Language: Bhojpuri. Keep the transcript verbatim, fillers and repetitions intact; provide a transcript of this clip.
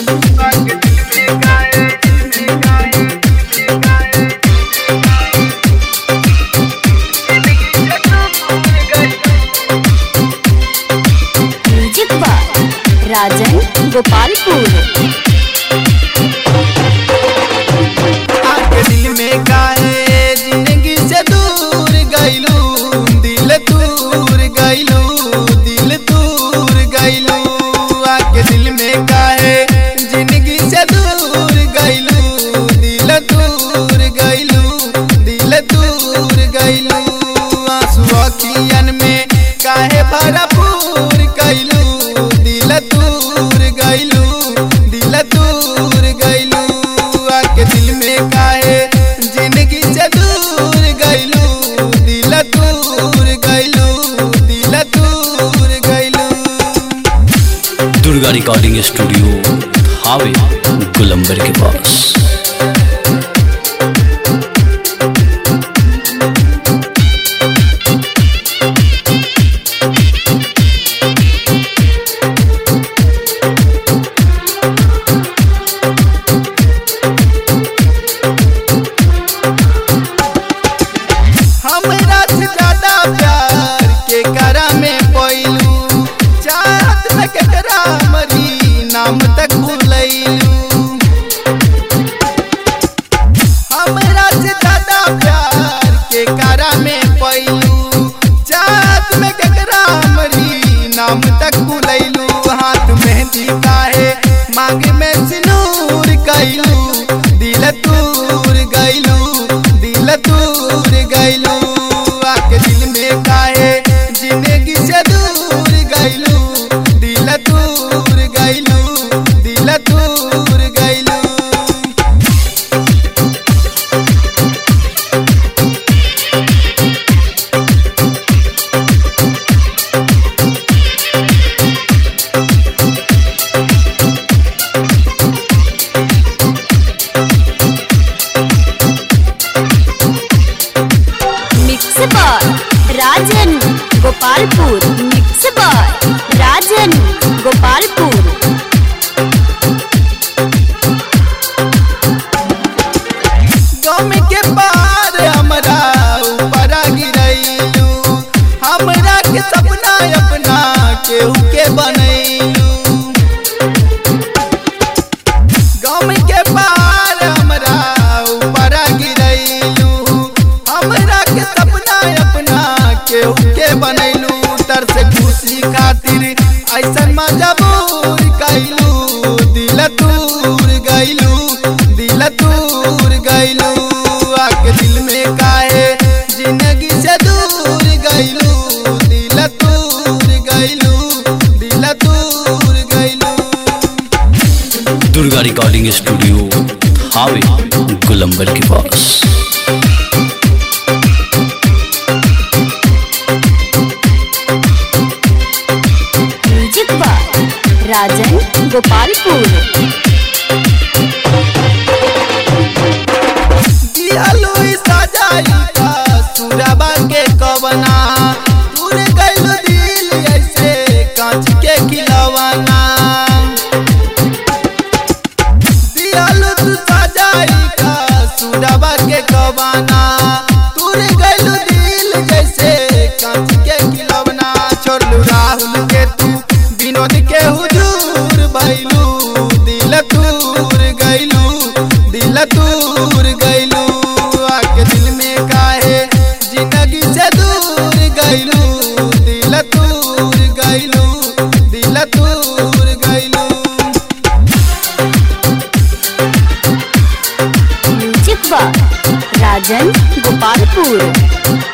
Music by Rajan Gopalpur. आके दिल में काहे जिंदगी से दूर गइलू, दिल दूर गइलू, दिल दूर गइलू। आके दिल में काहे जिंदगी से दूर गइलू, दिल दूर गइलू, दिल दूर गइलू। आंसू अखियन में काहे भरपूर कइलू, दिल दूर गइलू, दिल दूर गइलू। आके दिल में काहे जिंदगी से दूर गइलू, दिल दूर गइलू, दिल दूर गइलू। दुर्गा रिकॉर्डिंग स्टूडियो हावे गुलंबर के पास। हमरा से ज्यादा प्यार के करा में पइलू, चाहत में केकरा मरी नाम तक भूलैलू। हमरा से ज्यादा प्यार के करा में पइलू, चाहत में केकरा मरी नाम तक भूलैलू। हाथ मेहंदी काहे मांग में सिनूर कइलू, दिल दूर गइलू, दिल दूर गइलू। आके दिल में काहे जिंदगी से दूर गइलू, दिल दूर गइलू, दिल दूर गइलू। Mix by Rajan Gopalpur. Mix by Rajan Gopalpur. गम के पार हमरा ऊपर गिरैलू, हमरा के सपना अपना केहू के बनैलू। गम के पार हमरा ऊपर गिरैलू, हमरा के सपना अपना केहू के बनैलू। तर से खुशी खातिर ऐसन मजबूर कइलू, दिल दूर गइलू, दिल दूर गइलू। आके दिल में काहे जिंदगी से दूर गइलू, दिल दूर गइलू, दिल दूर गइलू। दुर्गा रिकॉर्डिंग स्टूडियो हावे गुलंबर के पास। Music by Rajan Gopalpur. दियालु सजाई का सुरबा के कवना, दूर गइलू दिल ऐसे कांच के खिलौना। दियालु तू सजाई का सुरबा के कवना, दूर गइलू दिल जैसे कांच के खिलौना। छोड़लू राहुल के तू विनोद के हुजूर भइलू, दिल दूर गइलू, दिल दूर गइलू। आके दिल में काहे जिंदगी से दूर गइलू, दिल दूर गइलू, दिल दूर गइलू। Music by Rajan Gopalpur.